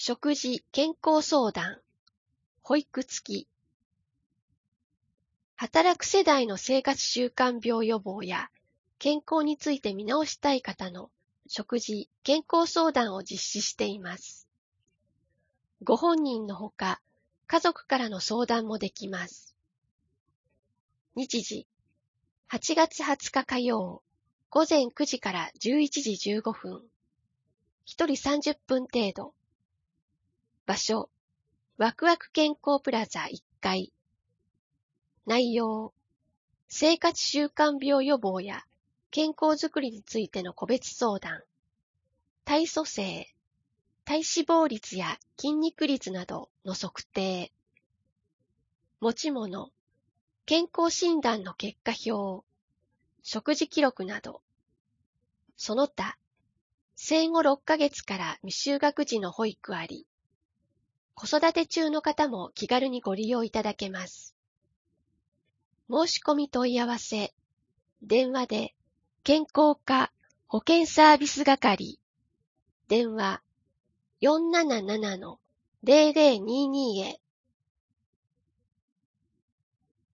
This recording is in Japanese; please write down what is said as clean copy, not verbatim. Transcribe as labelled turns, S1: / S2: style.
S1: 食事健康相談、保育付き。働く世代の生活習慣病予防や健康について見直したい方の食事健康相談を実施しています。ご本人のほか、家族からの相談もできます。日時、8月20日火曜、午前9時から11時15分。1人30分程度。場所、ワクワク健康プラザ1階。内容、生活習慣病予防や健康づくりについての個別相談。体組成、体脂肪率や筋肉率などの測定。持ち物、健康診断の結果表、食事記録など。その他、生後6ヶ月から未就学児の保育あり、子育て中の方も気軽にご利用いただけます。申し込み問い合わせ、電話で健康課保健サービス係、電話 477-0022 へ